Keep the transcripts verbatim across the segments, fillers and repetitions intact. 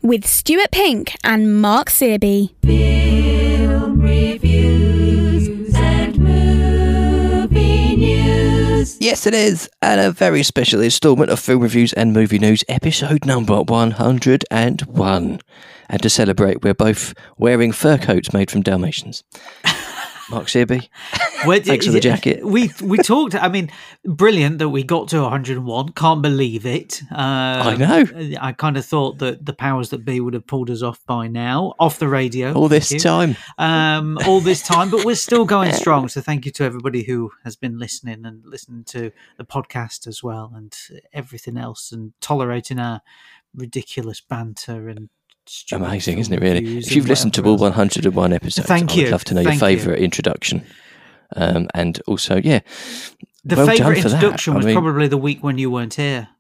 with Stuart Pink and Mark Searby. Film reviews and movie news. Yes, it is, and a very special instalment of Film Reviews and Movie News, episode number one hundred and one. And to celebrate, we're both wearing fur coats made from Dalmatians. Mark Searby, thanks for the jacket. We we talked. I mean, brilliant that we got to one hundred and one. Can't believe it. Um, I know. I kind of thought that the powers that be would have pulled us off by now, off the radio. All this time. Um, all this time, but we're still going strong. So thank you to everybody who has been listening and listening to the podcast as well and everything else and tolerating our ridiculous banter and amazing, isn't it, really? If you've listened to all one hundred and one episodes, Thank I you. would love to know Thank your favourite you. introduction. Um, and also, yeah. The well favourite done for introduction that. was I mean, probably the week when you weren't here.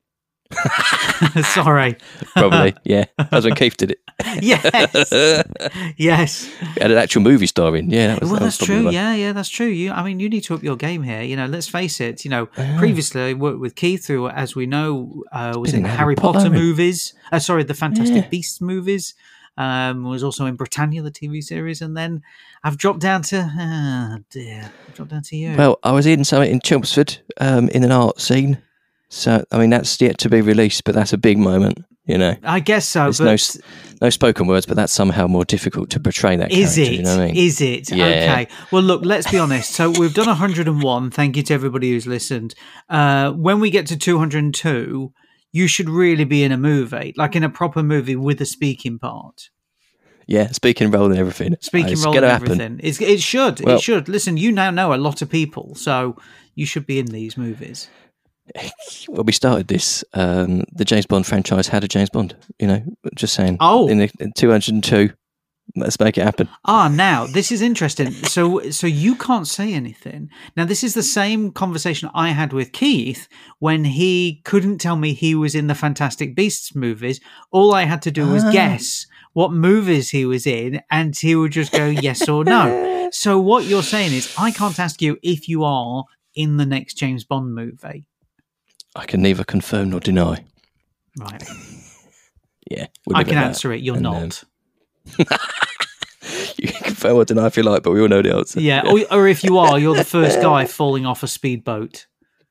Sorry. Probably, yeah. That's when Keith did it. Yes. Yes. We had an actual movie star in. Yeah, that was, Well, that was that's probably true. the one. Yeah, yeah, that's true. You, I mean, you need to up your game here. You know, let's face it. You know, previously I worked with Keith, who, as we know, uh, was been in the in Harry Harry Potter, Potter, movies. Uh, sorry, the Fantastic Yeah. Beasts movies. Um, was also in Britannia, the T V series, and then I've dropped down to oh dear, I've dropped down to you. Well, I was in something in Chelmsford um, in an art scene. So, I mean, that's yet to be released, but that's a big moment, you know. I guess so. There's but no s- no spoken words, but that's somehow more difficult to portray that Is character, it? you know what I mean? Is it? Yeah. Okay. Well, look, let's be honest. So we've done one hundred and one. Thank you to everybody who's listened. Uh, when we get to two hundred and two, you should really be in a movie, like in a proper movie with a speaking part. Yeah, speaking role and everything. Speaking it's role gonna and happen. everything. It's, it should. Well- it should. Listen, you now know a lot of people, so you should be in these movies. Well, we started this. Um, the James Bond franchise had a James Bond. You know, just saying. Oh. in, the, in two hundred and two, let's make it happen. Ah, now this is interesting. So, so you can't say anything. Now, this is the same conversation I had with Keith when he couldn't tell me he was in the Fantastic Beasts movies. All I had to do was Ah. guess what movies he was in, and he would just go yes or no. So, what you're saying is, I can't ask you if you are in the next James Bond movie, I can neither confirm nor deny. right? Yeah, we'll I leave can at that. answer it. You're And, not. um, you can confirm or deny if you like, but we all know the answer. Yeah, or, or if you are, you're the first guy falling off a speedboat.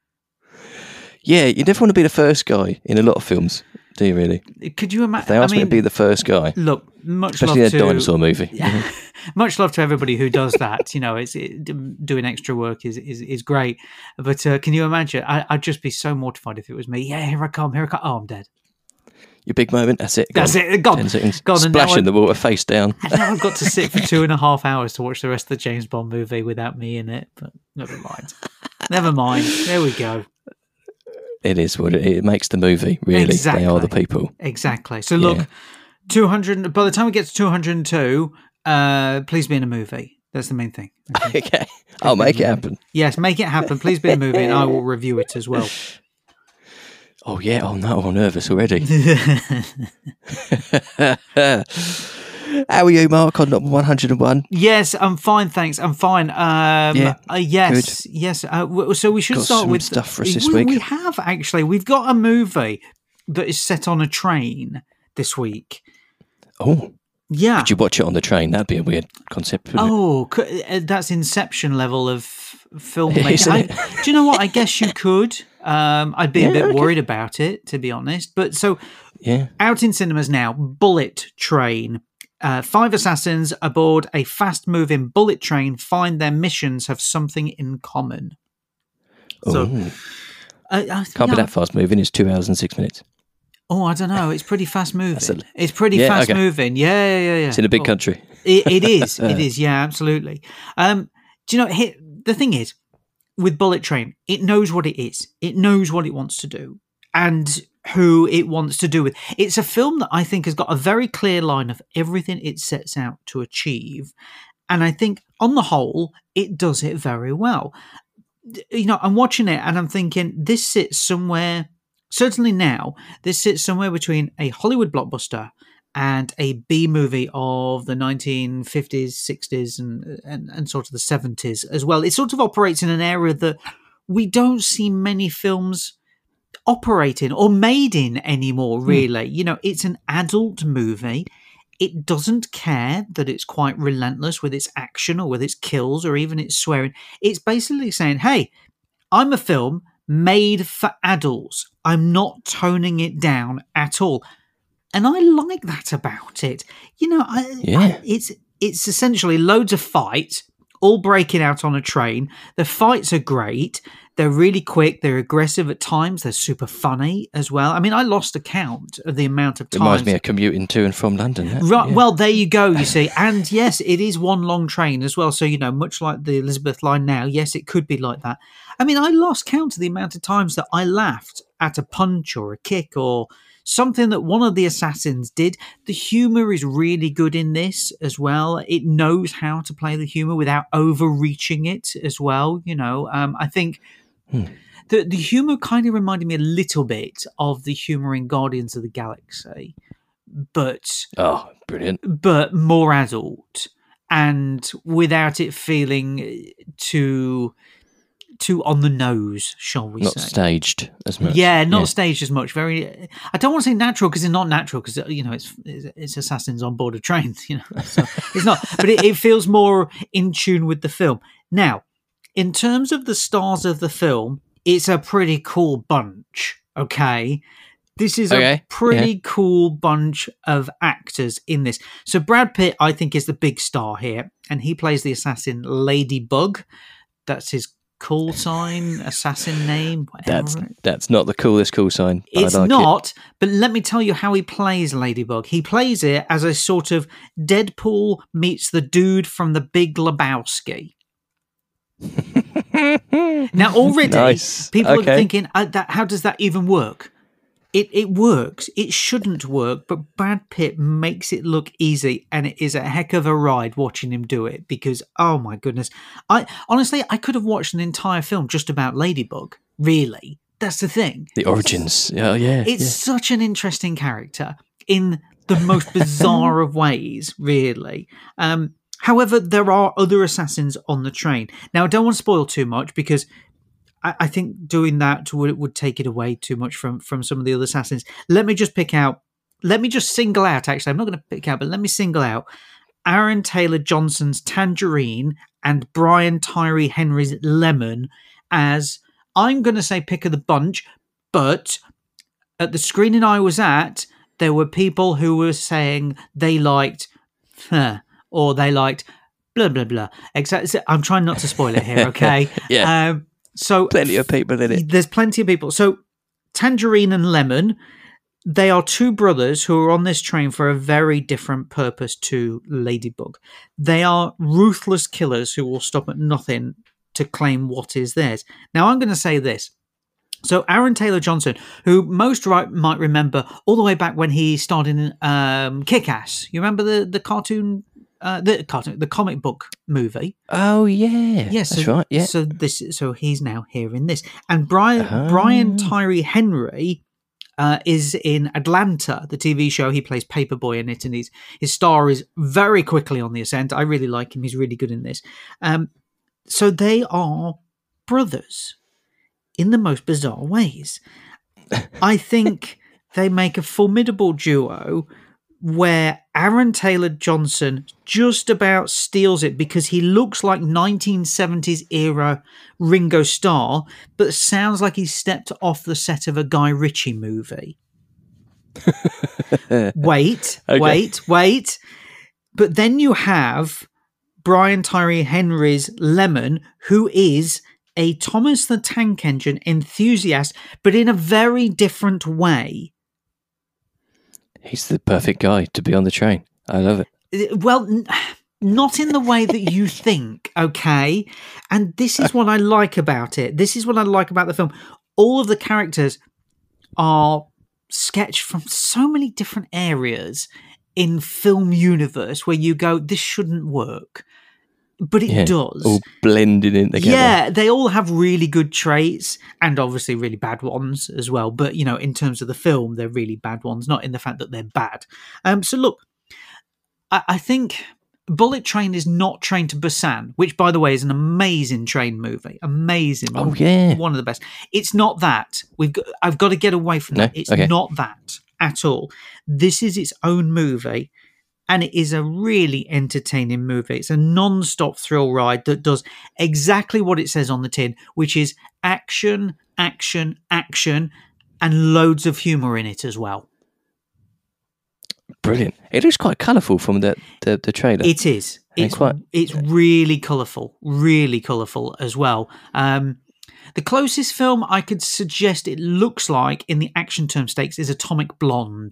Yeah, you never want to be the first guy in a lot of films, do you? Really? Could you imagine? If they ask me to be the first guy, Look, much especially in love a to dinosaur movie. Yeah. Much love to everybody who does that. You know, it's it, doing extra work is is, is great. But uh, can you imagine? I, I'd just be so mortified if it was me. Yeah, here I come, here I come. Oh, I'm dead. Your big moment. That's it. That's Gone. it. Gone. Ten seconds. Gone. And now Splash in I- the water, face down. And now I've got to sit for two and a half hours to watch the rest of the James Bond movie without me in it. But never mind. Never mind. There we go. It is what it, it makes the movie. Really, Exactly. they are the people. Exactly. So look, Yeah. two hundred. By the time we get to two hundred and two, uh, please be in a movie. That's the main thing. Okay? Okay, I'll make it happen. Yes, make it happen. Please be in a movie, and I will review it as well. Oh yeah. Oh no, I'm nervous already. How are you, Mark? On number one hundred and one. Yes, I'm fine, thanks. I'm fine. Um, Yeah, uh, yes, yes. Uh, w- so we should Got start some with stuff for us this we, week. We have actually. We've got a movie that is set on a train this week. Oh, Yeah. did you watch it on the train? That'd be a weird concept. Wouldn't Oh, c- uh, that's Inception level of filmmaking. Isn't I, it? do you know what? I guess you could. Um, I'd be a Yeah, bit okay. worried about it, to be honest. But so it? Yeah. out in cinemas now, Bullet Train. Uh, five assassins aboard a fast-moving bullet train find their missions have something in common. So, Ooh. uh, I, Can't yeah, be that fast moving. It's two hours and six minutes. Oh, I don't know. It's pretty fast-moving. That's a- It's pretty Yeah, okay. fast-moving. Yeah, yeah, yeah, yeah. It's in a big Oh, country. It, it is. It is. Yeah, absolutely. Um, do you know, here, the thing is, with Bullet Train, it knows what it is. It knows what it wants to do and who it wants to do with. It's a film that I think has got a very clear line of everything it sets out to achieve. And I think, on the whole, it does it very well. You know, I'm watching it and I'm thinking, this sits somewhere, certainly now, this sits somewhere between a Hollywood blockbuster and a B movie of the nineteen fifties, sixties, and, and and sort of the seventies as well. It sort of operates in an area that we don't see many films operate in or made in anymore, really. Mm. You know, it's an adult movie. It doesn't care that it's quite relentless with its action or with its kills or even its swearing. It's basically saying, hey, I'm a film made for adults. I'm not toning it down at all. And I like that about it. You know, I, yeah. I, it's it's essentially loads of fights, all breaking out on a train. The fights are great. They're really quick. They're aggressive at times. They're super funny as well. I mean, I lost a count of the amount of times. Reminds me of commuting to and from London. That, right. Yeah. Well, there you go, you see. And yes, it is one long train as well. So, you know, much like the Elizabeth line now, yes, it could be like that. I mean, I lost count of the amount of times that I laughed at a punch or a kick or something that one of the assassins did. The humour is really good in this as well. It knows how to play the humour without overreaching it as well. You know, um, I think hmm. the, the humour kind of reminded me a little bit of the humour in Guardians of the Galaxy, but oh, brilliant! But more adult and without it feeling too. Too on the nose, shall we not say? Not staged as much. Yeah, not yeah. staged as much. Very. I don't want to say natural because it's not natural because you know it's, it's it's assassins on board a train. You know, so it's not. But it, it feels more in tune with the film. Now, in terms of the stars of the film, it's a pretty cool bunch. Okay. This is okay. a pretty yeah. cool bunch of actors in this. So Brad Pitt, I think, is the big star here, and he plays the assassin Ladybug. That's his call sign, assassin name, whatever. That's that's not the coolest call sign. It's like not, it. But let me tell you how he plays Ladybug. He plays it as a sort of Deadpool meets the dude from The Big Lebowski. Now, already, nice. people okay. are thinking, uh, that, how does that even work? It it works. It shouldn't work, but Brad Pitt makes it look easy, and it is a heck of a ride watching him do it because, oh my goodness. I honestly, I could have watched an entire film just about Ladybug, really. That's the thing. The origins. Yeah, yeah. It's yeah. such an interesting character in the most bizarre of ways, really. Um, however, there are other assassins on the train. Now, I don't want to spoil too much because I think doing that would would take it away too much from, from some of the other assassins. Let me just pick out, let me just single out, actually, I'm not going to pick out, but let me single out Aaron Taylor Johnson's Tangerine and Brian Tyree Henry's Lemon as, I'm going to say pick of the bunch, but at the screening I was at, there were people who were saying they liked, huh, or they liked blah, blah, blah. Exactly. I'm trying not to spoil it here, okay? yeah. Um, So plenty of people in it. There's plenty of people. So Tangerine and Lemon, they are two brothers who are on this train for a very different purpose to Ladybug. They are ruthless killers who will stop at nothing to claim what is theirs. Now, I'm going to say this. So Aaron Taylor Johnson, who most right might remember all the way back when he starred in um, Kick-Ass. You remember the, the cartoon Uh, the cartoon, the comic book movie. Oh yeah, yes, yeah, so, that's right. Yeah. So this, so he's now here in this, and Brian oh. Brian Tyree Henry uh, is in Atlanta, the T V show. He plays Paperboy in it, and he's, his star is very quickly on the ascent. I really like him. He's really good in this. Um, so they are brothers in the most bizarre ways. I think they make a formidable duo where Aaron Taylor Johnson just about steals it because he looks like nineteen seventies era Ringo Starr, but sounds like he stepped off the set of a Guy Ritchie movie. wait, okay. wait, wait. But then you have Brian Tyree Henry's Lemon, who is a Thomas the Tank Engine enthusiast, but in a very different way. He's the perfect guy to be on the train. I love it. Well, n- not in the way that you think, okay? And this is what I like about it. This is what I like about the film. All of the characters are sketched from so many different areas in film universe where you go, this shouldn't work. But it yeah, does. All blended in together. Yeah, they all have really good traits and obviously really bad ones as well. But, you know, in terms of the film, they're really bad ones, not in the fact that they're bad. Um, so, look, I, I think Bullet Train is not Train to Busan, which, by the way, is an amazing train movie. Amazing. Oh, yeah. One of the best. It's not that. We've got, I've got to get away from No? that. It's Okay. not that at all. This is its own movie, and it is a really entertaining movie. It's a non-stop thrill ride that does exactly what it says on the tin, which is action, action, action, and loads of humour in it as well. Brilliant. It looks quite colourful from the, the, the trailer. It is. And It's quite- it's really colourful, really colourful as well. Um, the closest film I could suggest it looks like in the action term stakes is Atomic Blonde.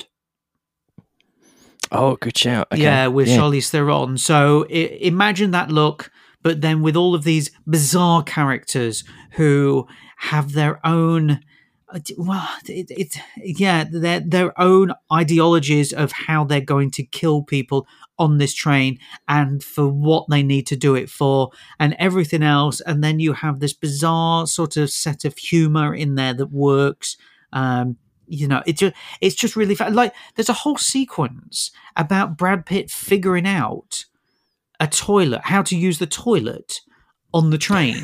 Oh, good shout. Okay. Yeah, with Charlize Theron. So I- imagine that look, but then with all of these bizarre characters who have their own, well, it, it yeah, their their own ideologies of how they're going to kill people on this train and for what they need to do it for and everything else. And then you have this bizarre sort of set of humor in there that works. Um, you know, it just, it's just really fa- like there's a whole sequence about Brad Pitt figuring out a toilet, how to use the toilet on the train.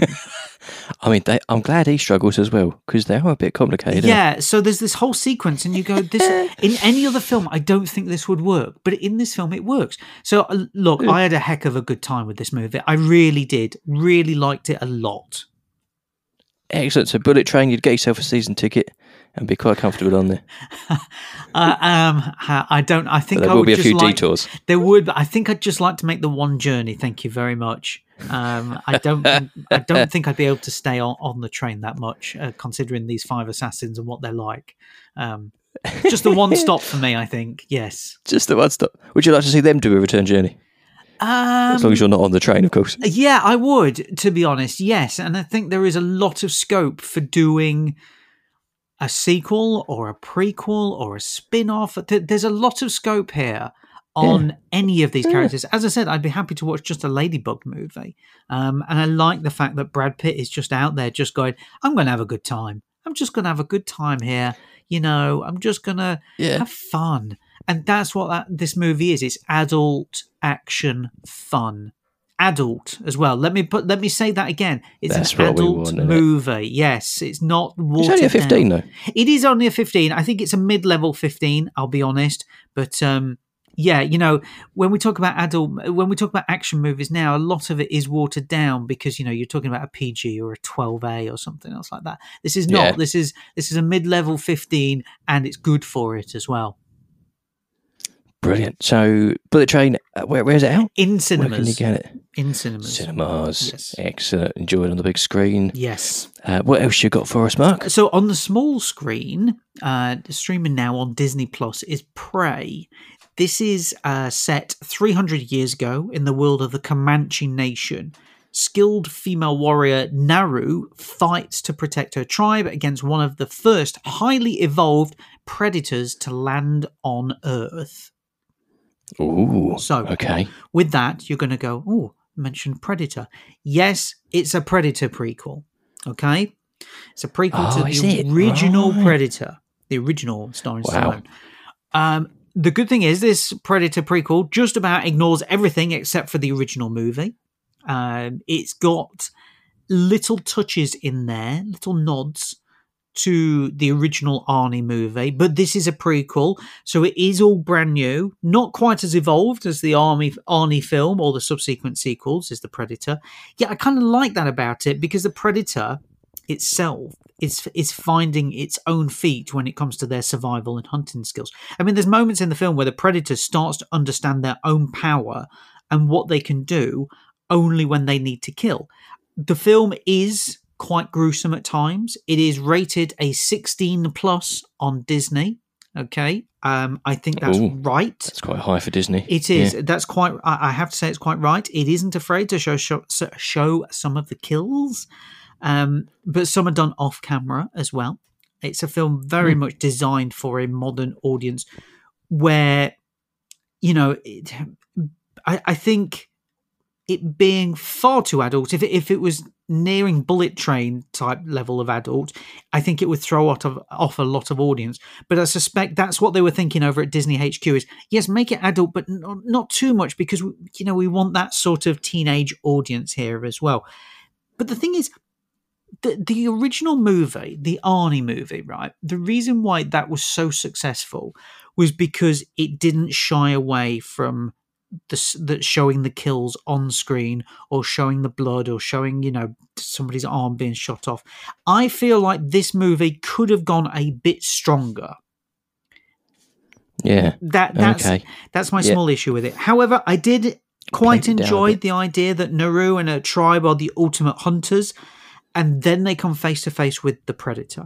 I mean, they, I'm glad he struggles as well, because they are a bit complicated. Yeah, so there's this whole sequence, and you go, "This in any other film, I don't think this would work, but in this film, it works." So, uh, look, I had a heck of a good time with this movie. I really did, really liked it a lot. Excellent. So, Bullet Train, you'd get yourself a season ticket and be quite comfortable on there. Uh, um, I don't. I think But there I will would be a just few like, detours. There would, but I think I'd just like to make the one journey. Thank you very much. Um, I don't. think, I don't think I'd be able to stay on, on the train that much, uh, considering these five assassins and what they're like. Um, just the one stop for me, I think. Yes. Just the one stop. Would you like to see them do a return journey? Um, As long as you're not on the train, of course. Yeah, I would, to be honest, yes. And I think there is a lot of scope for doing a sequel or a prequel or a spin-off. Th- There's a lot of scope here on Yeah. any of these Yeah. characters. As I said, I'd be happy to watch just a Ladybug movie. Um, and I like the fact that Brad Pitt is just out there just going, I'm going to have a good time. I'm just going to have a good time here. You know, I'm just going to Yeah. have fun. And that's what that, this movie is. It's adult action fun. Adult as well. Let me put. Let me say that again. It's That's an what we adult want, isn't it? movie. Yes, it's not It's watered only a fifteen, down. though. It is only a fifteen. I think it's a mid-level fifteen. I'll be honest, but um, yeah, you know, when we talk about adult, when we talk about action movies now, a lot of it is watered down because you know you're talking about a P G or a twelve A or something else like that. This is not. Yeah. This is this is a mid-level fifteen, and it's good for it as well. Brilliant. So, Bullet Train, uh, where, where's it out? In Where cinemas. can you get it? In cinemas. Cinemas. Yes. Excellent. Enjoy it on the big screen. Yes. Uh, what else you got for us, Mark? So on the small screen, uh, streaming now on Disney Plus is Prey. This is uh, set three hundred years ago in the world of the Comanche Nation. Skilled female warrior Naru fights to protect her tribe against one of the first highly evolved predators to land on Earth. Ooh. So, okay. with that, you're going to go, oh, mention Predator. Yes, it's a Predator prequel. Okay? It's a prequel Oh, to is the it? original Right. Predator, the original starring Wow. Stallone. Um, the good thing is, this Predator prequel just about ignores everything except for the original movie. Um, it's got little touches in there, little nods to the original Arnie movie, but this is a prequel, so it is all brand new, not quite as evolved as the Arnie, Arnie film or the subsequent sequels is the Predator. Yeah, I kind of like that about it because the Predator itself is is finding its own feet when it comes to their survival and hunting skills. I mean, there's moments in the film where the Predator starts to understand their own power and what they can do only when they need to kill. The film is quite gruesome at times. It is rated a sixteen plus on Disney. Okay. Um, I think that's Ooh. right. That's quite high for Disney. It is. Yeah. That's quite, I I have to say it's quite right. It isn't afraid to show, show, show some of the kills, um, but some are done off camera as well. It's a film very Mm. much designed for a modern audience where, you know, it, I, I think it being far too adult, if it, if it was nearing Bullet Train type level of adult, I think it would throw off, off a lot of audience. But I suspect that's what they were thinking over at Disney H Q is, yes, make it adult, but not, not too much because, you know, we want that sort of teenage audience here as well. But the thing is, the, the original movie, the Arnie movie, right, the reason why that was so successful was because it didn't shy away from the, the showing the kills on screen or showing the blood or showing, you know, somebody's arm being shot off. I feel like this movie could have gone a bit stronger. Yeah. That that's okay. that's my Yeah. small issue with it. However, I did quite Played it down a enjoy bit. the idea that Naru and her tribe are the ultimate hunters, and then they come face to face with the predator.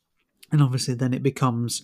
And obviously then it becomes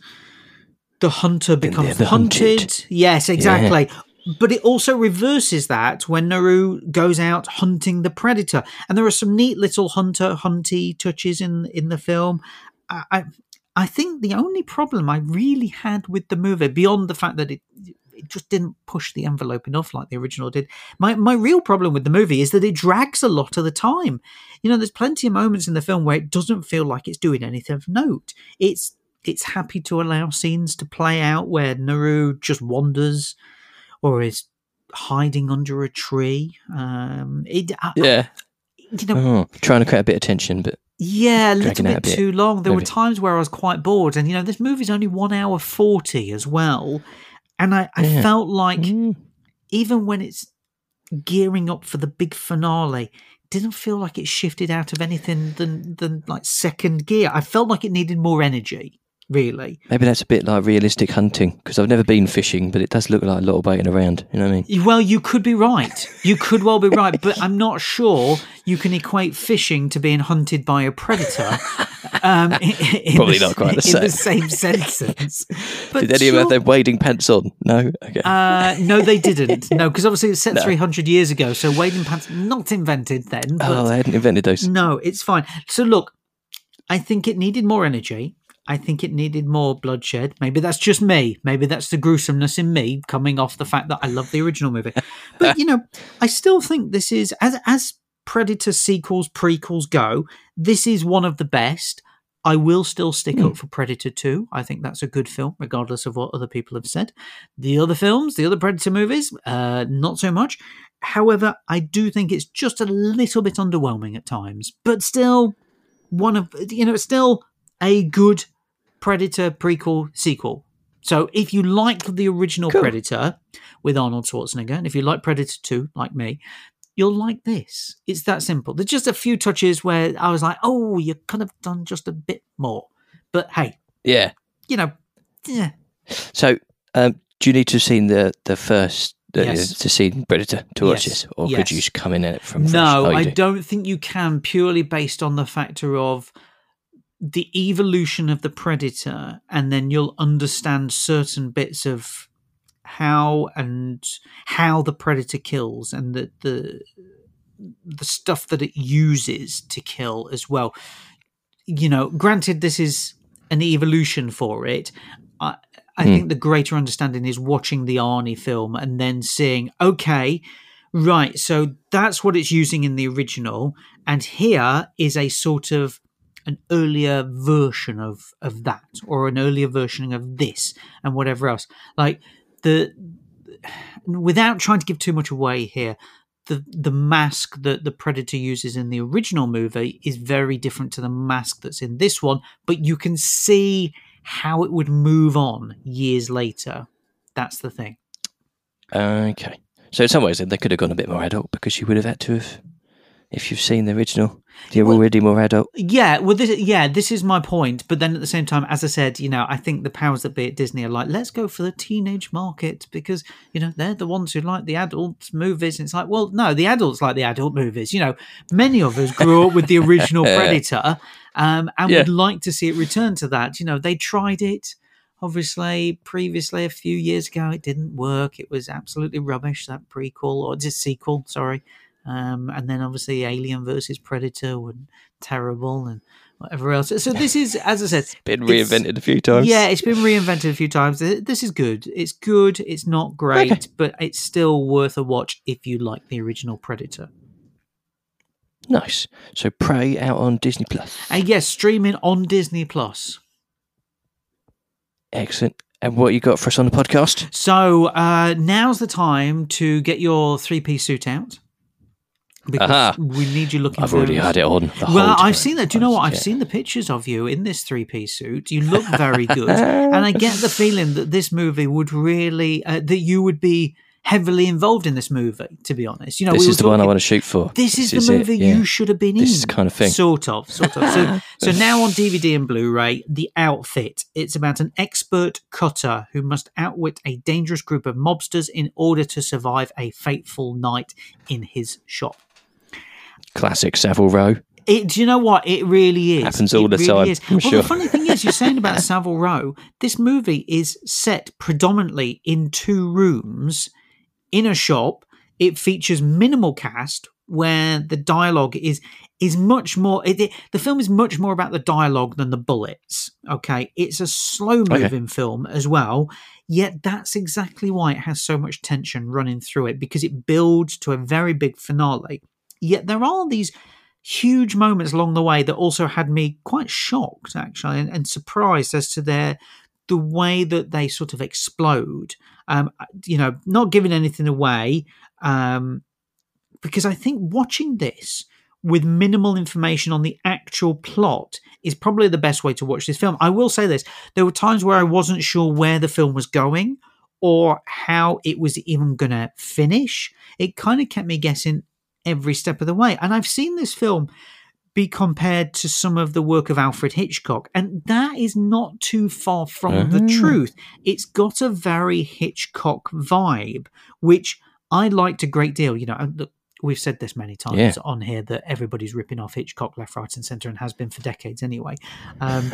the hunter becomes they're the hunted. hunted. Yes, exactly. But it also reverses that when Naru goes out hunting the predator. And there are some neat little hunter-hunty touches in, in the film. I, I I think the only problem I really had with the movie, beyond the fact that it it just didn't push the envelope enough like the original did, my, my real problem with the movie is that it drags a lot of the time. You know, there's plenty of moments in the film where it doesn't feel like it's doing anything of note. It's it's happy to allow scenes to play out where Naru just wanders or is hiding under a tree. Um, it, I, Yeah. you know, Oh, trying to create a bit of tension, but yeah, a little dragging out bit, a bit, too long. There maybe. were times where I was quite bored, and you know, this movie's only one hour forty as well, and I, I Yeah. felt like Mm. even when it's gearing up for the big finale, it didn't feel like it shifted out of anything than than like second gear. I felt like it needed more energy. Really. maybe that's a bit like realistic hunting because I've never been fishing, but it does look like a lot of waiting around. You know what I mean? Well, you could be right. You could well be right, but I'm not sure you can equate fishing to being hunted by a predator. Um, in, in Probably the, not quite the in the same. same sentence. But Did any of them have sure- their wading pants on? No. Okay. Uh, no, they didn't. No, because obviously it was set No. three hundred years ago, so wading pants not invented then. But oh, they hadn't invented those. no, it's fine. So look, I think it needed more energy. I think it needed more bloodshed. Maybe that's just me. Maybe that's the gruesomeness in me coming off the fact that I love the original movie. But, you know, I still think this is, as as Predator sequels, prequels go, this is one of the best. I will still stick Hmm. up for Predator two. I think that's a good film, regardless of what other people have said. The other films, the other Predator movies, uh, not so much. However, I do think it's just a little bit underwhelming at times. But still, one of, you know, it's still a good Predator prequel sequel. So if you like the original Cool. Predator with Arnold Schwarzenegger, and if you like Predator two, like me, you'll like this. It's that simple. There's just a few touches where I was like, oh, you could have done just a bit more. But hey, Yeah. you know, yeah. So, um, do you need to have seen the the first uh, Yes. to see Predator to watch Yes. this, or Yes. could you just come in at it from fresh? No, Oh, you I do? don't think you can, purely based on the factor of the evolution of the Predator, and then you'll understand certain bits of how and how the Predator kills and the the the stuff that it uses to kill as well. You know, granted, this is an evolution for it. I, I Hmm. think the greater understanding is watching the Arnie film and then seeing, okay, right, so that's what it's using in the original, and here is a sort of an earlier version of of that, or an earlier version of this, and whatever else. Like the, without trying to give too much away here, the the mask that the Predator uses in the original movie is very different to the mask that's in this one, but you can see how it would move on years later. That's the thing. Okay. So in some ways, then they could have gone a bit more adult because you would have had to have, if you've seen the original, you're Well- already more adult. Yeah, well, this, yeah, this is my point. But then at the same time, as I said, you know, I think the powers that be at Disney are like, let's go for the teenage market because, you know, they're the ones who like the adult movies. And it's like, well, no, the adults like the adult movies. You know, many of us grew up with the original Predator um, and Yeah. would like to see it return to that. You know, they tried it. Obviously, previously, a few years ago, it didn't work. It was absolutely rubbish, that prequel, or just sequel, sorry. Um, and then obviously Alien versus Predator were terrible and whatever else. So this is, as I said, Been it's- reinvented a few times. Yeah, it's been reinvented a few times. This is good. It's good. It's not great, Okay. but it's still worth a watch if you like the original Predator. Nice. So Prey out on Disney Plus. And yes, streaming on Disney Plus. Excellent. And what you got for us on the podcast? So uh, now's the time to get your three-piece suit out. Because Aha. we need you looking I've for already those. had it on. The Well, whole time. I've seen that. Do you know what? I've Yeah. seen the pictures of you in this three-piece suit. You look very good. And I get the feeling that this movie would really, uh, that you would be heavily involved in this movie, to be honest. You know, This we is were the one I talking- want to shoot for. This is This the it, movie yeah. you should have been in. This is the kind of thing. Sort of, sort of. So, so now on D V D and Blu-ray, The Outfit. It's about an expert cutter who must outwit a dangerous group of mobsters in order to survive a fateful night in his shop. Classic Savile Row. It, do you know what? It really is. Happens all It the really time, is. I'm well, sure. the funny thing is, you're saying about Savile Row, this movie is set predominantly in two rooms in a shop. It features minimal cast where the dialogue is is much more. It, it, the film is much more about the dialogue than the bullets. Okay, it's a slow moving Okay. film as well. Yet that's exactly why it has so much tension running through it, because it builds to a very big finale. Yet there are these huge moments along the way that also had me quite shocked, actually, and, and surprised as to their the way that they sort of explode. Um, you know, not giving anything away, um, because I think watching this with minimal information on the actual plot is probably the best way to watch this film. I will say this: there were times where I wasn't sure where the film was going or how it was even going to finish. It kind of kept me guessing every step of the way. And I've seen this film be compared to some of the work of Alfred Hitchcock, and that is not too far from the Ah. truth. It's got a very Hitchcock vibe, which I liked a great deal. You know, and look, we've said this many times Yeah. on here that everybody's ripping off Hitchcock left, right, and centre, and has been for decades anyway. Um,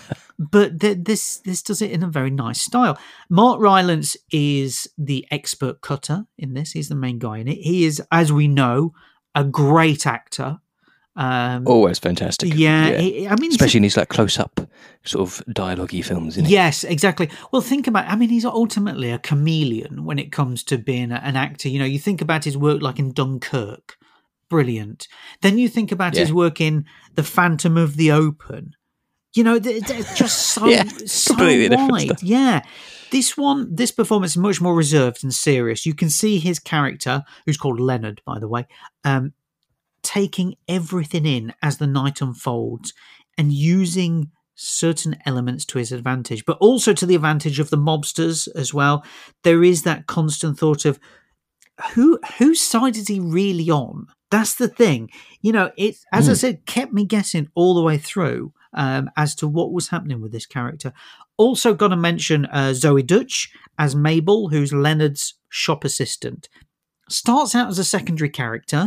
but th- this this does it in a very nice style. Mark Rylance is the expert cutter in this. He's the main guy in it. He is, as we know, a great actor. Um, Always fantastic. yeah, he- I mean, especially in these like close-up sort of dialogue-y films. Isn't it? yes, exactly. Well, think about. I mean, he's ultimately a chameleon when it comes to being a, an actor. You know, you think about his work like in Dunkirk, brilliant. Then you think about Yeah. his work in The Phantom of the Open. You know, they're, they're just so Yeah, so completely different wide. stuff. Yeah. This one, this performance is much more reserved and serious. You can see his character, who's called Leonard, by the way, um, taking everything in as the night unfolds and using certain elements to his advantage, but also to the advantage of the mobsters as well. There is that constant thought of who whose side is he really on? That's the thing. You know, it, as I Mm. said, kept me guessing all the way through um, as to what was happening with this character. Also got to mention uh, Zoe Dutch as Mabel, who's Leonard's shop assistant. Starts out as a secondary character,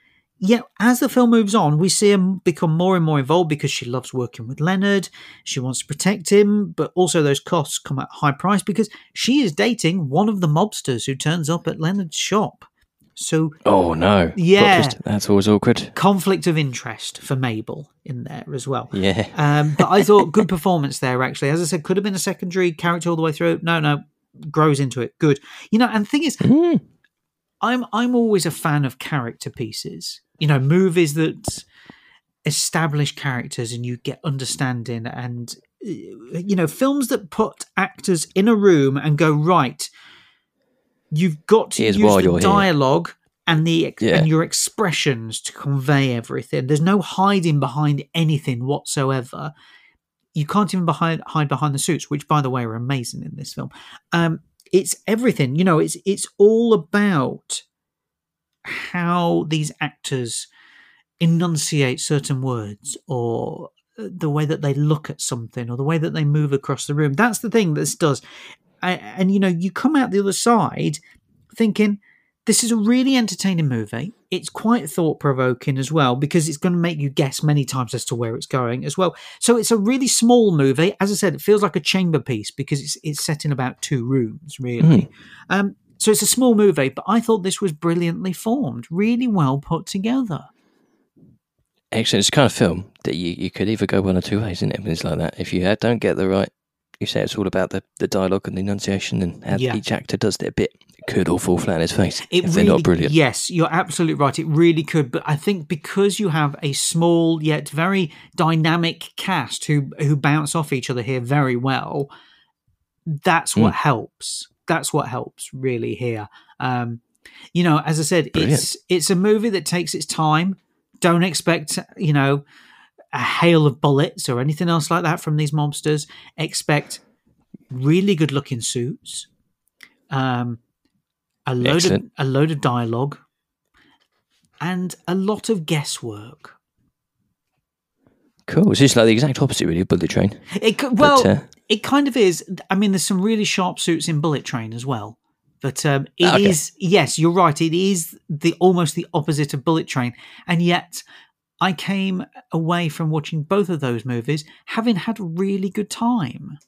yet as the film moves on, we see her become more and more involved because she loves working with Leonard. She wants to protect him, but also those costs come at a high price because she is dating one of the mobsters who turns up at Leonard's shop. So Oh no. Yeah. Plot twist. That's always awkward. conflict of interest for Mabel in there as well. Yeah. Um, but I thought good performance there, actually. As I said, could have been a secondary character all the way through. No, no, grows into it. Good. You know, and the thing is, Mm. I'm I'm always a fan of character pieces. You know, movies that establish characters and you get understanding, and uh, you know, films that put actors in a room and go, right, you've got to Here's use why the you're here. dialogue and the ex- Yeah. and your expressions to convey everything. There's no hiding behind anything whatsoever. You can't even behind, hide behind the suits, which, by the way, are amazing in this film. Um, it's everything, you know. It's it's all about how these actors enunciate certain words, or the way that they look at something, or the way that they move across the room. That's the thing this does. I, and you know, you come out the other side thinking, this is a really entertaining movie. It's quite thought-provoking as well, because it's going to make you guess many times as to where it's going as well. So it's a really small movie. As I said, it feels like a chamber piece because it's it's set in about two rooms, really. Um, so it's a small movie, but I thought this was brilliantly formed, really well put together. Excellent. It's the kind of film that you, you could either go one or two ways, isn't it? When it's like that. If you don't get the right, you say it's all about the, the dialogue and the enunciation and how Yeah. each actor does it a bit. could all fall flat on its face It if really, they're not brilliant. Yes, you're absolutely right. It really could. But I think because you have a small yet very dynamic cast who who bounce off each other here very well, that's what Mm. helps. That's what helps really here. Um, you know, as I said, Brilliant. it's it's a movie that takes its time. Don't expect, you know, a hail of bullets or anything else like that from these mobsters. Expect really good looking suits. Um, a load Excellent. of a load of dialogue, and a lot of guesswork. Cool. It's just like the exact opposite, really, of Bullet Train. It could, well, But, uh, it kind of is. I mean, there's some really sharp suits in Bullet Train as well. But um, it Okay. is, yes, you're right. It is the almost the opposite of Bullet Train, and yet I came away from watching both of those movies having had a really good time.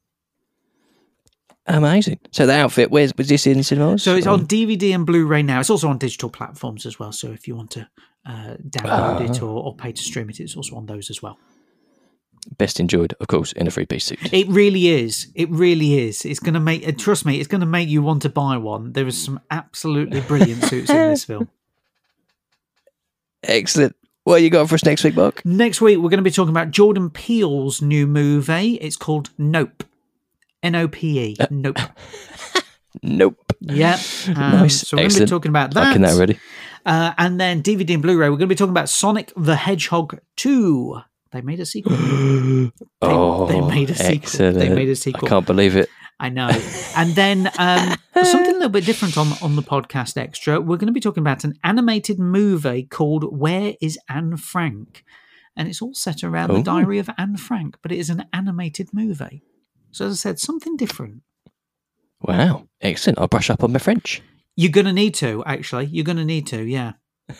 Amazing. So the outfit, where's was this in cinemas? So it's Or- on D V D and Blu-ray now. It's also on digital platforms as well. So if you want to uh, download it Ah. or, or pay to stream it, it's also on those as well. Best enjoyed, of course, in a three-piece suit. It really is. It really is. It's going to make, uh, trust me, it's going to make you want to buy one. There are some absolutely brilliant suits in this film. Excellent. What you got for us next week, Mark? Next week, we're going to be talking about Jordan Peele's new movie. It's called Nope. N O P E. Nope. Nope. Yeah. Um, Nice. So we're going to be Excellent. talking about that. Liking that already. Uh, and then D V D and Blu-ray, we're going to be talking about Sonic the Hedgehog two. They made a sequel. They, oh, they made a sequel. excellent. They made a sequel. I can't believe it. I know. And then um, something a little bit different on, on the podcast extra. We're going to be talking about an animated movie called Where is Anne Frank? And it's all set around the Oh. diary of Anne Frank, but it is an animated movie. So as I said, something different. Wow. Excellent. I'll brush up on my French. You're going to need to, actually. You're going to need to, yeah.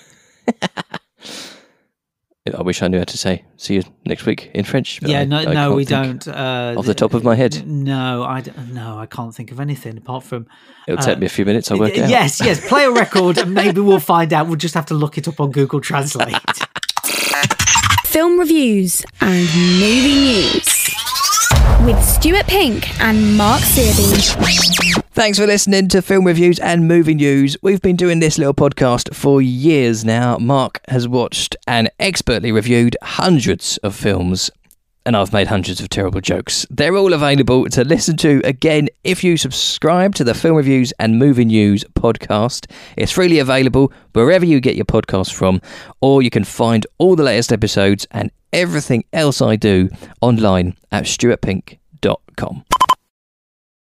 I wish I knew how to say see you next week in French. but Yeah, I- no, I no, can't we think don't. Uh, Off the top of my head. No, I don't, no, I can't think of anything apart from. It'll uh, take me a few minutes. I'll work it out. Yes, yes. Play a record, and maybe we'll find out. We'll just have to look it up on Google Translate. Film reviews and movie news with Stuart Pink and Mark Searby. Thanks for listening to Film Reviews and Movie News. We've been doing this little podcast for years now. Mark has watched and expertly reviewed hundreds of films, and I've made hundreds of terrible jokes. They're all available to listen to again if you subscribe to the Film Reviews and Movie News podcast. It's freely available wherever you get your podcasts from, or you can find all the latest episodes and everything else I do online at stuart pink dot com.